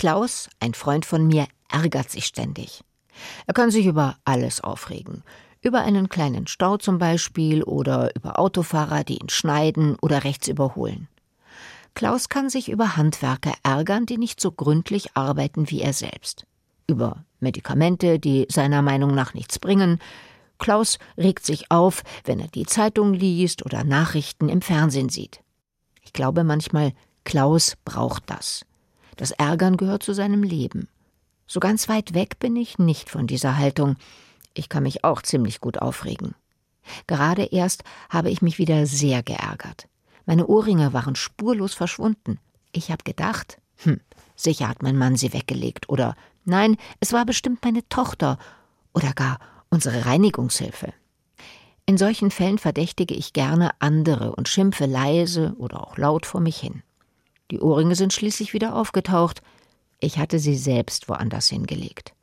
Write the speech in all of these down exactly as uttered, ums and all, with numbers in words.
Klaus, ein Freund von mir, ärgert sich ständig. Er kann sich über alles aufregen. Über einen kleinen Stau zum Beispiel oder über Autofahrer, die ihn schneiden oder rechts überholen. Klaus kann sich über Handwerker ärgern, die nicht so gründlich arbeiten wie er selbst. Über Medikamente, die seiner Meinung nach nichts bringen. Klaus regt sich auf, wenn er die Zeitung liest oder Nachrichten im Fernsehen sieht. Ich glaube manchmal, Klaus braucht das. Das Ärgern gehört zu seinem Leben. So ganz weit weg bin ich nicht von dieser Haltung. Ich kann mich auch ziemlich gut aufregen. Gerade erst habe ich mich wieder sehr geärgert. Meine Ohrringe waren spurlos verschwunden. Ich habe gedacht, hm, sicher hat mein Mann sie weggelegt. Oder nein, es war bestimmt meine Tochter. Oder gar unsere Reinigungshilfe. In solchen Fällen verdächtige ich gerne andere und schimpfe leise oder auch laut vor mich hin. Die Ohrringe sind schließlich wieder aufgetaucht. Ich hatte sie selbst woanders hingelegt.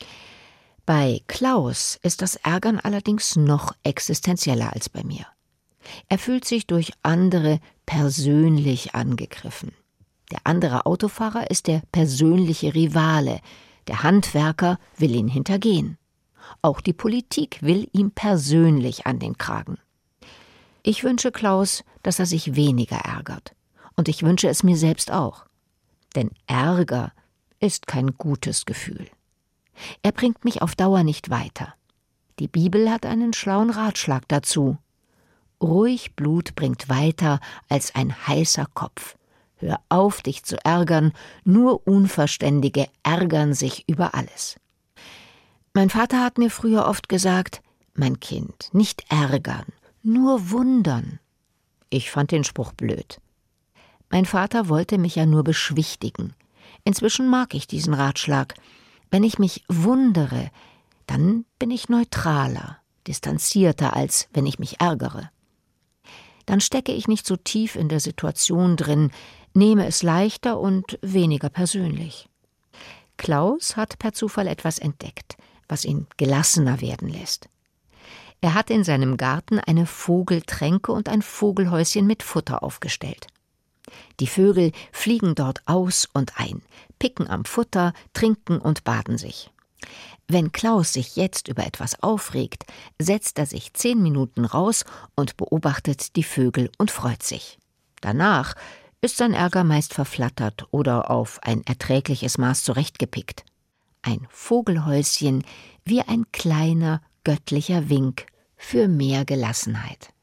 Bei Klaus ist das Ärgern allerdings noch existenzieller als bei mir. Er fühlt sich durch andere persönlich angegriffen. Der andere Autofahrer ist der persönliche Rivale. Der Handwerker will ihn hintergehen. Auch die Politik will ihm persönlich an den Kragen. Ich wünsche Klaus, dass er sich weniger ärgert. Und ich wünsche es mir selbst auch. Denn Ärger ist kein gutes Gefühl. Er bringt mich auf Dauer nicht weiter. Die Bibel hat einen schlauen Ratschlag dazu. Ruhig Blut bringt weiter als ein heißer Kopf. Hör auf, dich zu ärgern, nur Unverständige ärgern sich über alles. Mein Vater hat mir früher oft gesagt, mein Kind, nicht ärgern, nur wundern. Ich fand den Spruch blöd. Mein Vater wollte mich ja nur beschwichtigen. Inzwischen mag ich diesen Ratschlag. Wenn ich mich wundere, dann bin ich neutraler, distanzierter, als wenn ich mich ärgere. Dann stecke ich nicht so tief in der Situation drin, nehme es leichter und weniger persönlich. Klaus hat per Zufall etwas entdeckt, was ihn gelassener werden lässt. Er hat in seinem Garten eine Vogeltränke und ein Vogelhäuschen mit Futter aufgestellt. Die Vögel fliegen dort aus und ein, picken am Futter, trinken und baden sich. Wenn Klaus sich jetzt über etwas aufregt, setzt er sich zehn Minuten raus und beobachtet die Vögel und freut sich. Danach ist sein Ärger meist verflattert oder auf ein erträgliches Maß zurechtgepickt. Ein Vogelhäuschen wie ein kleiner göttlicher Wink für mehr Gelassenheit.